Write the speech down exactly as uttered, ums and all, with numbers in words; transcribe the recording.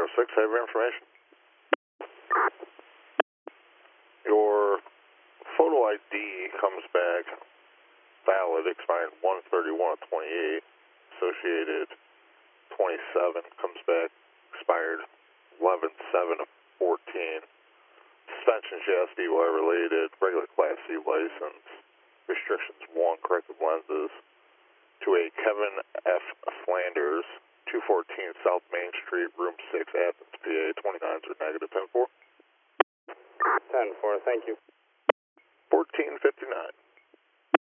six, I have your information. Your photo I D comes back valid, expired one thirty-one of twenty-eight. Associated twenty-seven comes back expired eleven seven of fourteen. Suspension chassis D Y related, regular Class C license. Restrictions one, corrective lenses. To a Kevin F. Flanders, two fourteen South Main Street, room six, Athens, P A, twenty-nines are negative, ten four. ten four, thank you. fourteen fifty-nine.